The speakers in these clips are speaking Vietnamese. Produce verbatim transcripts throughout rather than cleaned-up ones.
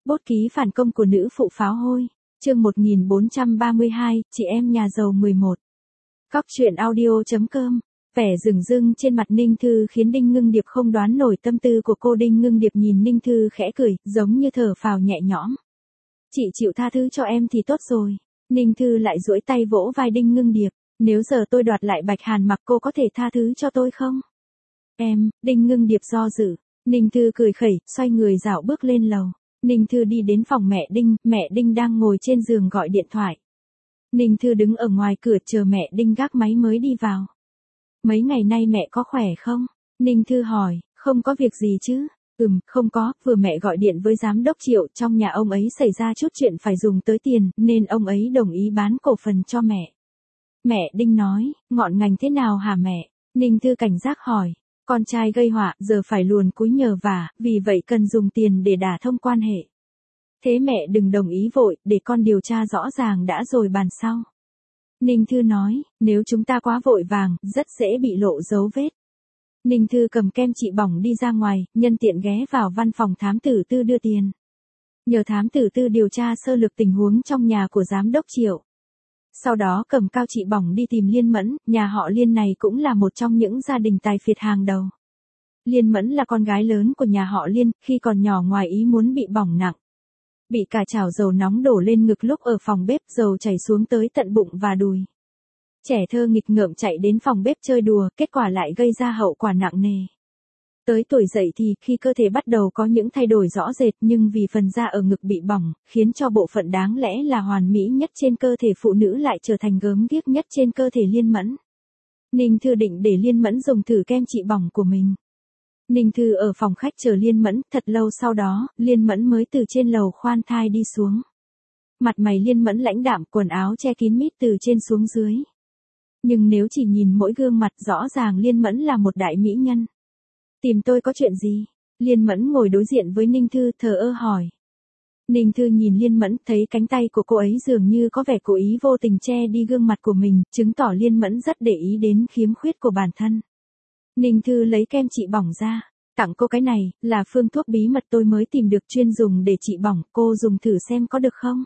Bút ký phản công của nữ phụ pháo hôi. Chương một nghìn bốn trăm ba mươi hai, chị em nhà giàu mười một. Cóc truyện audio.com. Vẻ rừng rưng trên mặt Ninh Thư khiến Đinh Ngưng Điệp không đoán nổi tâm tư của cô. Đinh Ngưng Điệp nhìn Ninh Thư khẽ cười, giống như thở phào nhẹ nhõm. Chị chịu tha thứ cho em thì tốt rồi. Ninh Thư lại duỗi tay vỗ vai Đinh Ngưng Điệp. Nếu giờ tôi đoạt lại Bạch Hàn Mặc, cô có thể tha thứ cho tôi không? Em, Đinh Ngưng Điệp do dự. Ninh Thư cười khẩy, xoay người dạo bước lên lầu. Ninh Thư đi đến phòng mẹ Đinh, mẹ Đinh đang ngồi trên giường gọi điện thoại. Ninh Thư đứng ở ngoài cửa chờ mẹ Đinh gác máy mới đi vào. Mấy ngày nay mẹ có khỏe không? Ninh Thư hỏi, không có việc gì chứ? Ừm, không có, vừa mẹ gọi điện với giám đốc Triệu, trong nhà ông ấy xảy ra chút chuyện phải dùng tới tiền, nên ông ấy đồng ý bán cổ phần cho mẹ. Mẹ Đinh nói, ngọn ngành thế nào hả mẹ? Ninh Thư cảnh giác hỏi. Con trai gây họa, giờ phải luồn cúi nhờ vả, vì vậy cần dùng tiền để đả thông quan hệ. Thế mẹ đừng đồng ý vội, để con điều tra rõ ràng đã rồi bàn sau. Ninh Thư nói, nếu chúng ta quá vội vàng, rất dễ bị lộ dấu vết. Ninh Thư cầm kem trị bỏng đi ra ngoài, nhân tiện ghé vào văn phòng thám tử Tư đưa tiền. Nhờ thám tử Tư điều tra sơ lược tình huống trong nhà của giám đốc Triệu. Sau đó cầm cao trị bỏng đi tìm Liên Mẫn, nhà họ Liên này cũng là một trong những gia đình tài phiệt hàng đầu. Liên Mẫn là con gái lớn của nhà họ Liên, khi còn nhỏ ngoài ý muốn bị bỏng nặng. Bị cả chảo dầu nóng đổ lên ngực lúc ở phòng bếp, dầu chảy xuống tới tận bụng và đùi. Trẻ thơ nghịch ngợm chạy đến phòng bếp chơi đùa, kết quả lại gây ra hậu quả nặng nề. Tới tuổi dậy thì, khi cơ thể bắt đầu có những thay đổi rõ rệt, nhưng vì phần da ở ngực bị bỏng, khiến cho bộ phận đáng lẽ là hoàn mỹ nhất trên cơ thể phụ nữ lại trở thành gớm ghiếc nhất trên cơ thể Liên Mẫn. Ninh Thư định để Liên Mẫn dùng thử kem trị bỏng của mình. Ninh Thư ở phòng khách chờ Liên Mẫn, thật lâu sau đó, Liên Mẫn mới từ trên lầu khoan thai đi xuống. Mặt mày Liên Mẫn lãnh đạm, quần áo che kín mít từ trên xuống dưới. Nhưng nếu chỉ nhìn mỗi gương mặt, rõ ràng Liên Mẫn là một đại mỹ nhân. Tìm tôi có chuyện gì? Liên Mẫn ngồi đối diện với Ninh Thư, thờ ơ hỏi. Ninh Thư nhìn Liên Mẫn, thấy cánh tay của cô ấy dường như có vẻ cố ý vô tình che đi gương mặt của mình, chứng tỏ Liên Mẫn rất để ý đến khiếm khuyết của bản thân. Ninh Thư lấy kem trị bỏng ra, tặng cô cái này, là phương thuốc bí mật tôi mới tìm được chuyên dùng để trị bỏng, cô dùng thử xem có được không?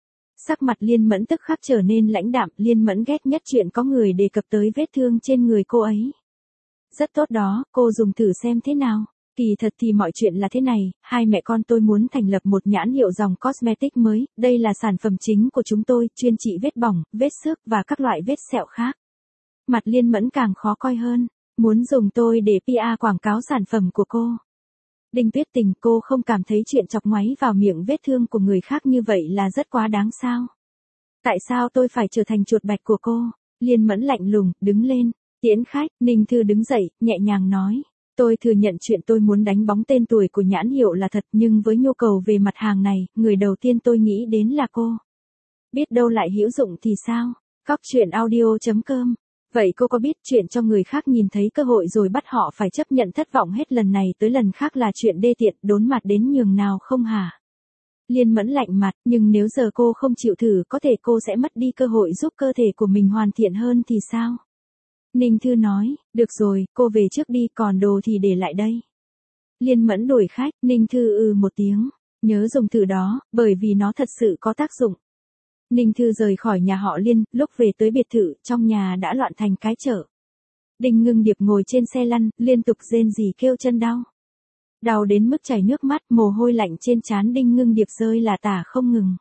Sắc mặt Liên Mẫn tức khắc trở nên lãnh đạm, Liên Mẫn ghét nhất chuyện có người đề cập tới vết thương trên người cô ấy. Rất tốt đó, cô dùng thử xem thế nào. Kỳ thật thì mọi chuyện là thế này, hai mẹ con tôi muốn thành lập một nhãn hiệu dòng cosmetic mới, đây là sản phẩm chính của chúng tôi, chuyên trị vết bỏng, vết xước và các loại vết sẹo khác. Mặt Liên Mẫn càng khó coi hơn, muốn dùng tôi để pê e quảng cáo sản phẩm của cô. Đinh Tuyết Tình, cô không cảm thấy chuyện chọc ngoáy vào miệng vết thương của người khác như vậy là rất quá đáng sao? Tại sao tôi phải trở thành chuột bạch của cô? Liên Mẫn lạnh lùng, đứng lên. Tiễn khách, Ninh Thư đứng dậy, nhẹ nhàng nói. Tôi thừa nhận chuyện tôi muốn đánh bóng tên tuổi của nhãn hiệu là thật, nhưng với nhu cầu về mặt hàng này, người đầu tiên tôi nghĩ đến là cô. Biết đâu lại hữu dụng thì sao? Cóc truyện audio.com. Vậy cô có biết chuyện cho người khác nhìn thấy cơ hội rồi bắt họ phải chấp nhận thất vọng hết lần này tới lần khác là chuyện đê tiện đốn mặt đến nhường nào không hả? Liên Mẫn lạnh mặt, nhưng nếu giờ cô không chịu thử có thể cô sẽ mất đi cơ hội giúp cơ thể của mình hoàn thiện hơn thì sao? Ninh Thư nói, được rồi, cô về trước đi, còn đồ thì để lại đây. Liên Mẫn đuổi khách, Ninh Thư ừ một tiếng, nhớ dùng thử đó, bởi vì nó thật sự có tác dụng. Ninh Thư rời khỏi nhà họ Liên, lúc về tới biệt thự, trong nhà đã loạn thành cái chợ. Đinh Ngưng Điệp ngồi trên xe lăn, liên tục rên rỉ kêu chân đau. Đau đến mức chảy nước mắt, mồ hôi lạnh trên trán Đinh Ngưng Điệp rơi là tả không ngừng.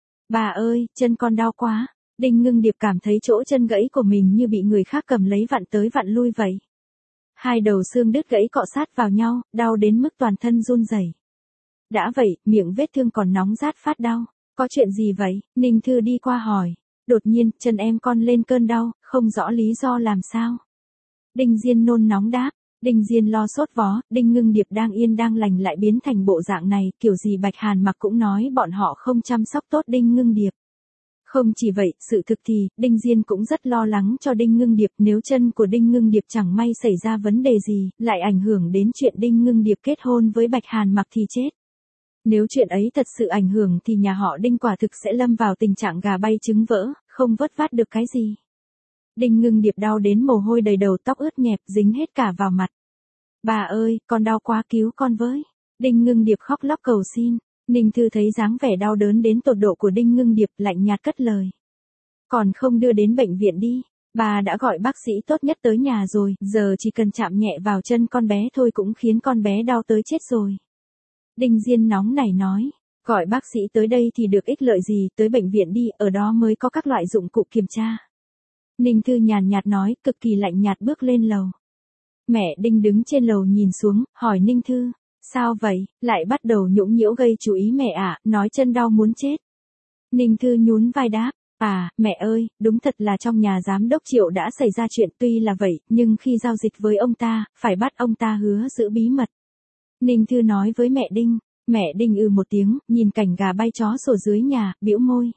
Bà ơi, chân con đau quá. Đinh Ngưng Điệp cảm thấy chỗ chân gãy của mình như bị người khác cầm lấy vặn tới vặn lui vậy. Hai đầu xương đứt gãy cọ sát vào nhau, đau đến mức toàn thân run rẩy. Đã vậy, miệng vết thương còn nóng rát phát đau. Có chuyện gì vậy? Ninh Thư đi qua hỏi. Đột nhiên, chân em con lên cơn đau, không rõ lý do làm sao. Đinh Diên nôn nóng đáp. Đinh Diên lo sốt vó, Đinh Ngưng Điệp đang yên đang lành lại biến thành bộ dạng này, kiểu gì Bạch Hàn Mặc cũng nói bọn họ không chăm sóc tốt Đinh Ngưng Điệp. Không chỉ vậy, sự thực thì, Đinh Diên cũng rất lo lắng cho Đinh Ngưng Điệp, nếu chân của Đinh Ngưng Điệp chẳng may xảy ra vấn đề gì, lại ảnh hưởng đến chuyện Đinh Ngưng Điệp kết hôn với Bạch Hàn Mặc thì chết. Nếu chuyện ấy thật sự ảnh hưởng thì nhà họ Đinh quả thực sẽ lâm vào tình trạng gà bay trứng vỡ, không vớt vát được cái gì. Đinh Ngưng Điệp đau đến mồ hôi đầy đầu, tóc ướt nhẹp dính hết cả vào mặt. Bà ơi, con đau quá, cứu con với. Đinh Ngưng Điệp khóc lóc cầu xin. Ninh Thư thấy dáng vẻ đau đớn đến tột độ của Đinh Ngưng Điệp, lạnh nhạt cất lời. Còn không đưa đến bệnh viện đi, bà đã gọi bác sĩ tốt nhất tới nhà rồi, giờ chỉ cần chạm nhẹ vào chân con bé thôi cũng khiến con bé đau tới chết rồi. Đinh Diên nóng nảy nói, gọi bác sĩ tới đây thì được ích lợi gì, tới bệnh viện đi, ở đó mới có các loại dụng cụ kiểm tra. Ninh Thư nhàn nhạt nói, cực kỳ lạnh nhạt bước lên lầu. Mẹ Đinh đứng trên lầu nhìn xuống, hỏi Ninh Thư, sao vậy, lại bắt đầu nhũng nhiễu gây chú ý mẹ ạ, nói chân đau muốn chết. Ninh Thư nhún vai đáp, à, mẹ ơi, đúng thật là trong nhà giám đốc Triệu đã xảy ra chuyện, tuy là vậy, nhưng khi giao dịch với ông ta, phải bắt ông ta hứa giữ bí mật. Ninh Thư nói với mẹ Đinh, mẹ Đinh ư một tiếng, nhìn cảnh gà bay chó sủa dưới nhà, bĩu môi.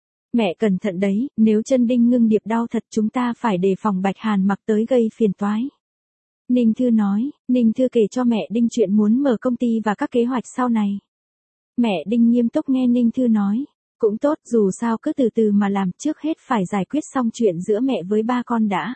Mẹ cẩn thận đấy, nếu chân Đinh Ngưng Điệp đau thật chúng ta phải đề phòng Bạch Hàn Mặc tới gây phiền toái. Ninh Thư nói, Ninh Thư kể cho mẹ Đinh chuyện muốn mở công ty và các kế hoạch sau này. Mẹ Đinh nghiêm túc nghe Ninh Thư nói, cũng tốt, dù sao cứ từ từ mà làm, trước hết phải giải quyết xong chuyện giữa mẹ với ba con đã.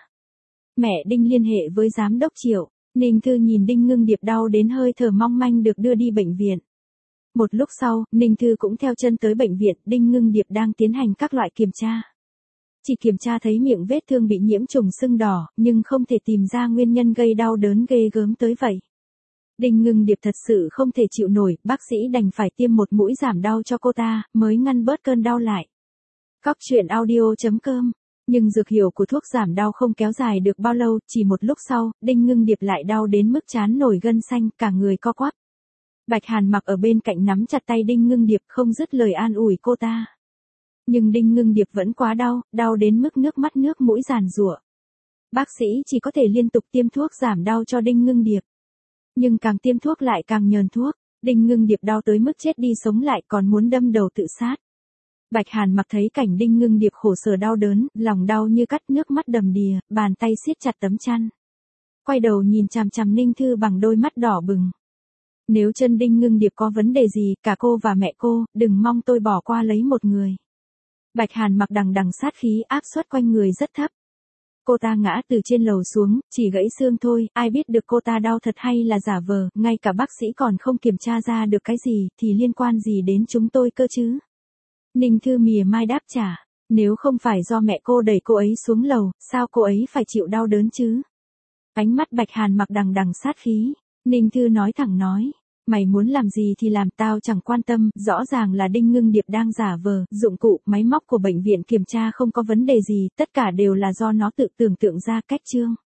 Mẹ Đinh liên hệ với giám đốc Triệu, Ninh Thư nhìn Đinh Ngưng Điệp đau đến hơi thở mong manh được đưa đi bệnh viện. Một lúc sau, Ninh Thư cũng theo chân tới bệnh viện, Đinh Ngưng Điệp đang tiến hành các loại kiểm tra. Chỉ kiểm tra thấy miệng vết thương bị nhiễm trùng sưng đỏ, nhưng không thể tìm ra nguyên nhân gây đau đớn ghê gớm tới vậy. Đinh Ngưng Điệp thật sự không thể chịu nổi, bác sĩ đành phải tiêm một mũi giảm đau cho cô ta, mới ngăn bớt cơn đau lại. Cóc truyện audio chấm com. Nhưng dược hiệu của thuốc giảm đau không kéo dài được bao lâu, chỉ một lúc sau, Đinh Ngưng Điệp lại đau đến mức trán nổi gân xanh, cả người co quắp. Bạch Hàn Mặc ở bên cạnh nắm chặt tay Đinh Ngưng Điệp, không dứt lời an ủi cô ta. Nhưng Đinh Ngưng Điệp vẫn quá đau, đau đến mức nước mắt nước mũi giàn giụa. Bác sĩ chỉ có thể liên tục tiêm thuốc giảm đau cho Đinh Ngưng Điệp. Nhưng càng tiêm thuốc lại càng nhờn thuốc, Đinh Ngưng Điệp đau tới mức chết đi sống lại, còn muốn đâm đầu tự sát. Bạch Hàn Mặc thấy cảnh Đinh Ngưng Điệp khổ sở đau đớn, lòng đau như cắt, nước mắt đầm đìa, bàn tay siết chặt tấm chăn. Quay đầu nhìn chằm chằm Ninh Thư bằng đôi mắt đỏ bừng. Nếu chân Đinh Ngưng Điệp có vấn đề gì, cả cô và mẹ cô, đừng mong tôi bỏ qua lấy một người. Bạch Hàn Mặc đằng đằng sát khí, áp suất quanh người rất thấp. Cô ta ngã từ trên lầu xuống, chỉ gãy xương thôi, ai biết được cô ta đau thật hay là giả vờ, ngay cả bác sĩ còn không kiểm tra ra được cái gì, thì liên quan gì đến chúng tôi cơ chứ? Ninh Thư mỉa mai đáp trả, nếu không phải do mẹ cô đẩy cô ấy xuống lầu, sao cô ấy phải chịu đau đớn chứ? Ánh mắt Bạch Hàn Mặc đằng đằng sát khí, Ninh Thư nói thẳng nói, mày muốn làm gì thì làm, tao chẳng quan tâm, rõ ràng là Đinh Ngưng Điệp đang giả vờ, dụng cụ, máy móc của bệnh viện kiểm tra không có vấn đề gì, tất cả đều là do nó tự tưởng tượng ra, cách trương.